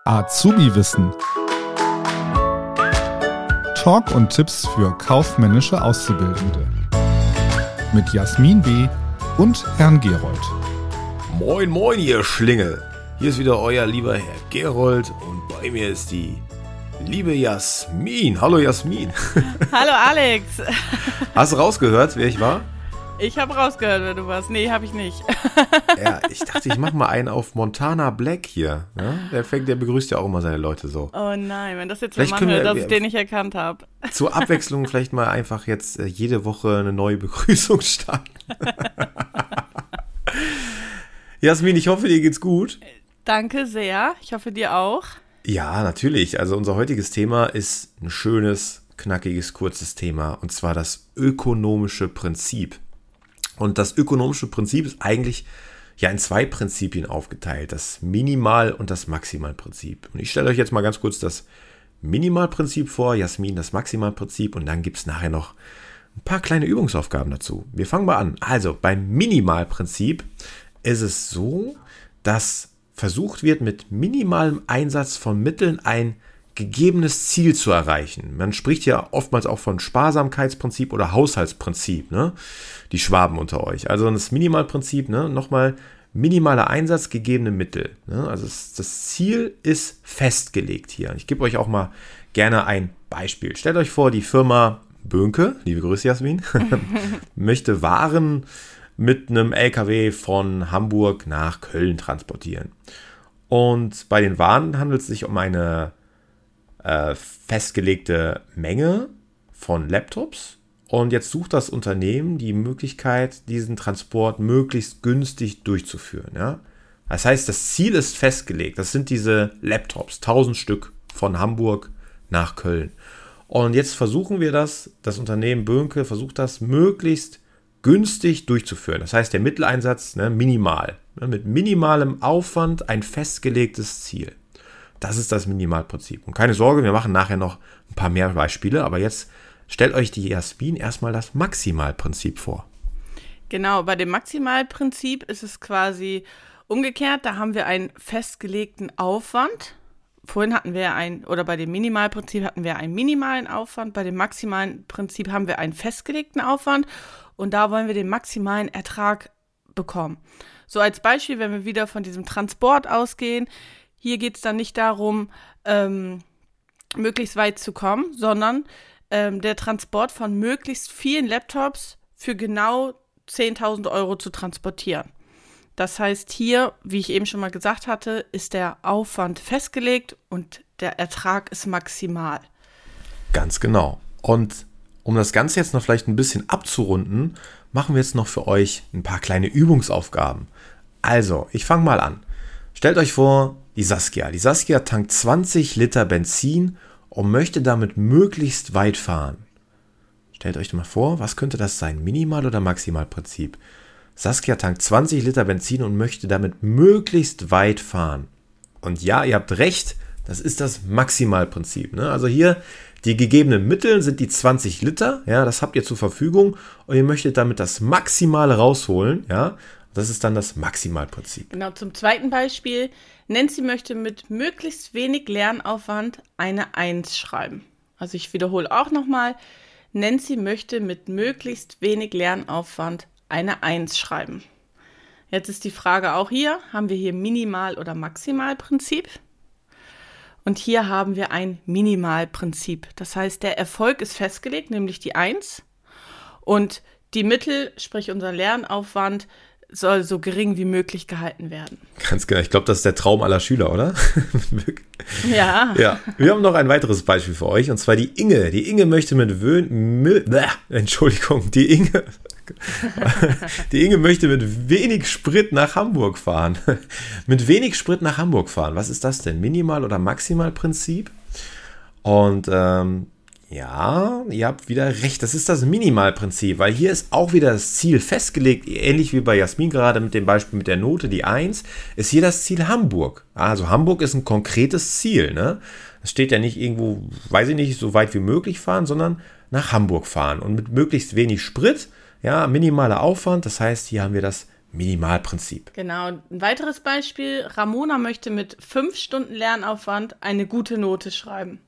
Azubi-Wissen. Talk und Tipps für kaufmännische Auszubildende. Mit Jasmin B. und Herrn Gerold. Moin, moin, ihr Schlingel. Hier ist wieder euer lieber Herr Gerold und bei mir ist die liebe Jasmin. Hallo Jasmin. Hallo Alex. Hast du rausgehört, wer ich war? Ich habe rausgehört, wer du warst. Nee, habe ich nicht. Ja, ich dachte, ich mache mal einen auf Montana Black hier. Ja? Der begrüßt ja auch immer seine Leute so. Oh nein, wenn das jetzt Vielleicht mal mache, dass ich den nicht erkannt habe. Zur Abwechslung vielleicht mal einfach jetzt jede Woche eine neue Begrüßung starten. Jasmin, ich hoffe, dir geht's gut. Danke sehr. Ich hoffe, dir auch. Ja, natürlich. Also unser heutiges Thema ist ein schönes, knackiges, kurzes Thema. Und zwar das ökonomische Prinzip. Und das ökonomische Prinzip ist eigentlich ja in zwei Prinzipien aufgeteilt. Das Minimal- und das Maximalprinzip. Und ich stelle euch jetzt mal ganz kurz das Minimalprinzip vor, Jasmin das Maximalprinzip. Und dann gibt es nachher noch ein paar kleine Übungsaufgaben dazu. Wir fangen mal an. Also beim Minimalprinzip ist es so, dass versucht wird, mit minimalem Einsatz von Mitteln ein gegebenes Ziel zu erreichen. Man spricht ja oftmals auch von Sparsamkeitsprinzip oder Haushaltsprinzip, ne? Die Schwaben unter euch. Also das Minimalprinzip, ne? Nochmal minimaler Einsatz, gegebene Mittel. Ne? Also das Ziel ist festgelegt hier. Ich gebe euch auch mal gerne ein Beispiel. Stellt euch vor, die Firma Böhnke, liebe Grüße Jasmin, möchte Waren mit einem LKW von Hamburg nach Köln transportieren. Und bei den Waren handelt es sich um eine festgelegte Menge von Laptops. Und jetzt sucht das Unternehmen die Möglichkeit, diesen Transport möglichst günstig durchzuführen. Ja? Das heißt, das Ziel ist festgelegt. Das sind diese Laptops, 1000 Stück von Hamburg nach Köln. Und jetzt versuchen wir das Unternehmen Böhnke versucht das möglichst günstig durchzuführen. Das heißt, der Mitteleinsatz minimal. Mit minimalem Aufwand ein festgelegtes Ziel. Das ist das Minimalprinzip. Und keine Sorge, wir machen nachher noch ein paar mehr Beispiele. Aber jetzt stellt euch die Jasmin erstmal das Maximalprinzip vor. Genau, bei dem Maximalprinzip ist es quasi umgekehrt. Da haben wir einen festgelegten Aufwand. Vorhin hatten wir bei dem Minimalprinzip hatten wir einen minimalen Aufwand. Bei dem maximalen Prinzip haben wir einen festgelegten Aufwand. Und da wollen wir den maximalen Ertrag bekommen. So als Beispiel, wenn wir wieder von diesem Transport ausgehen, hier geht es dann nicht darum, möglichst weit zu kommen, sondern der Transport von möglichst vielen Laptops für genau 10.000 Euro zu transportieren. Das heißt hier, wie ich eben schon mal gesagt hatte, ist der Aufwand festgelegt und der Ertrag ist maximal. Ganz genau. Und um das Ganze jetzt noch vielleicht ein bisschen abzurunden, machen wir jetzt noch für euch ein paar kleine Übungsaufgaben. Also, ich fange mal an. Stellt euch vor, die Saskia tankt 20 Liter Benzin und möchte damit möglichst weit fahren. Stellt euch mal vor, was könnte das sein? Minimal- oder Maximalprinzip? Saskia tankt 20 Liter Benzin und möchte damit möglichst weit fahren. Und ja, ihr habt recht, das ist das Maximalprinzip. Ne? Also hier, die gegebenen Mittel sind die 20 Liter, ja, das habt ihr zur Verfügung und ihr möchtet damit das Maximale rausholen, ja. Das ist dann das Maximalprinzip. Genau, zum zweiten Beispiel. Nancy möchte mit möglichst wenig Lernaufwand eine 1 schreiben. Also ich wiederhole auch nochmal. Nancy möchte mit möglichst wenig Lernaufwand eine 1 schreiben. Jetzt ist die Frage auch hier, haben wir hier Minimal- oder Maximalprinzip? Und hier haben wir ein Minimalprinzip. Das heißt, der Erfolg ist festgelegt, nämlich die 1. Und die Mittel, sprich unser Lernaufwand, soll so gering wie möglich gehalten werden. Ganz genau. Ich glaube, das ist der Traum aller Schüler, oder? Ja. Ja. Wir haben noch ein weiteres Beispiel für euch, und zwar die Inge. Die Inge möchte Die Inge möchte mit wenig Sprit nach Hamburg fahren. Mit wenig Sprit nach Hamburg fahren. Was ist das denn? Minimal- oder Maximalprinzip? Und ja, ihr habt wieder recht, das ist das Minimalprinzip, weil hier ist auch wieder das Ziel festgelegt, ähnlich wie bei Jasmin gerade mit dem Beispiel mit der Note, die 1, ist hier das Ziel Hamburg. Also Hamburg ist ein konkretes Ziel, ne? Es steht ja nicht irgendwo, weiß ich nicht, so weit wie möglich fahren, sondern nach Hamburg fahren und mit möglichst wenig Sprit, ja, minimaler Aufwand, das heißt, hier haben wir das Minimalprinzip. Genau. Ein weiteres Beispiel. Ramona möchte mit 5 Stunden Lernaufwand eine gute Note schreiben.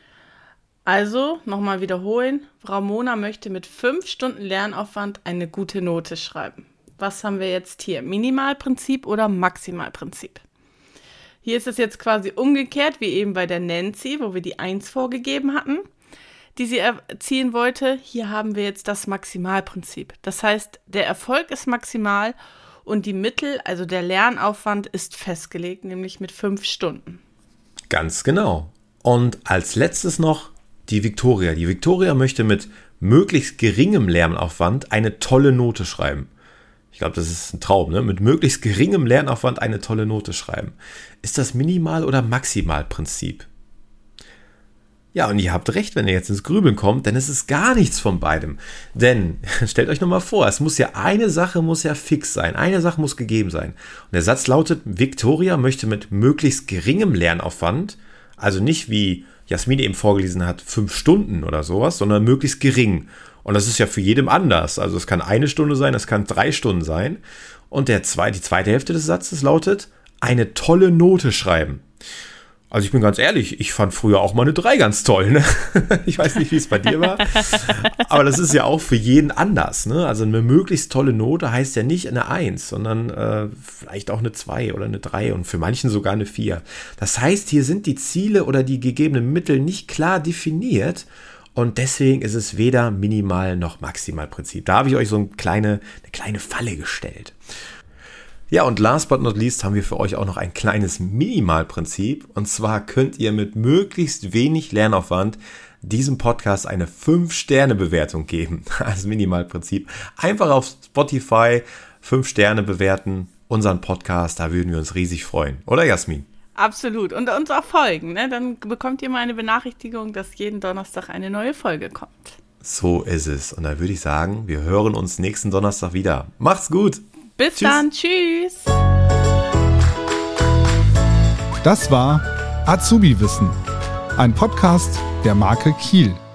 Also, nochmal wiederholen. Ramona möchte mit 5 Stunden Lernaufwand eine gute Note schreiben. Was haben wir jetzt hier? Minimalprinzip oder Maximalprinzip? Hier ist es jetzt quasi umgekehrt, wie eben bei der Nancy, wo wir die 1 vorgegeben hatten, die sie erzielen wollte. Hier haben wir jetzt das Maximalprinzip. Das heißt, der Erfolg ist maximal und die Mittel, also der Lernaufwand, ist festgelegt, nämlich mit 5 Stunden. Ganz genau. Und als letztes noch die Victoria. Die Victoria möchte mit möglichst geringem Lernaufwand eine tolle Note schreiben. Ich glaube, das ist ein Traum, ne? Mit möglichst geringem Lernaufwand eine tolle Note schreiben. Ist das Minimal- oder Maximalprinzip? Ja, und ihr habt recht, wenn ihr jetzt ins Grübeln kommt, denn es ist gar nichts von beidem. Denn, stellt euch nochmal vor, eine Sache muss ja fix sein, eine Sache muss gegeben sein. Und der Satz lautet, Victoria möchte mit möglichst geringem Lernaufwand, also nicht wie Jasmin eben vorgelesen hat, 5 Stunden oder sowas, sondern möglichst gering. Und das ist ja für jedem anders. Also es kann 1 Stunde sein, es kann 3 Stunden sein. Und die zweite Hälfte des Satzes lautet, eine tolle Note schreiben. Also ich bin ganz ehrlich, ich fand früher auch mal eine 3 ganz toll. Ne? Ich weiß nicht, wie es bei dir war. Aber das ist ja auch für jeden anders. Ne? Also eine möglichst tolle Note heißt ja nicht eine 1, sondern vielleicht auch eine 2 oder eine 3 und für manchen sogar eine 4. Das heißt, hier sind die Ziele oder die gegebenen Mittel nicht klar definiert. Und deswegen ist es weder Minimal- noch Maximalprinzip. Da habe ich euch so eine kleine Falle gestellt. Ja, und last but not least haben wir für euch auch noch ein kleines Minimalprinzip. Und zwar könnt ihr mit möglichst wenig Lernaufwand diesem Podcast eine 5-Sterne-Bewertung geben. Als Minimalprinzip. Einfach auf Spotify 5 Sterne bewerten. Unseren Podcast, da würden wir uns riesig freuen. Oder Jasmin? Absolut. Und uns auch folgen. Ne? Dann bekommt ihr mal eine Benachrichtigung, dass jeden Donnerstag eine neue Folge kommt. So ist es. Und da würde ich sagen, wir hören uns nächsten Donnerstag wieder. Macht's gut. Bis dann. Tschüss. Das war Azubi Wissen, ein Podcast der Marke Kiel.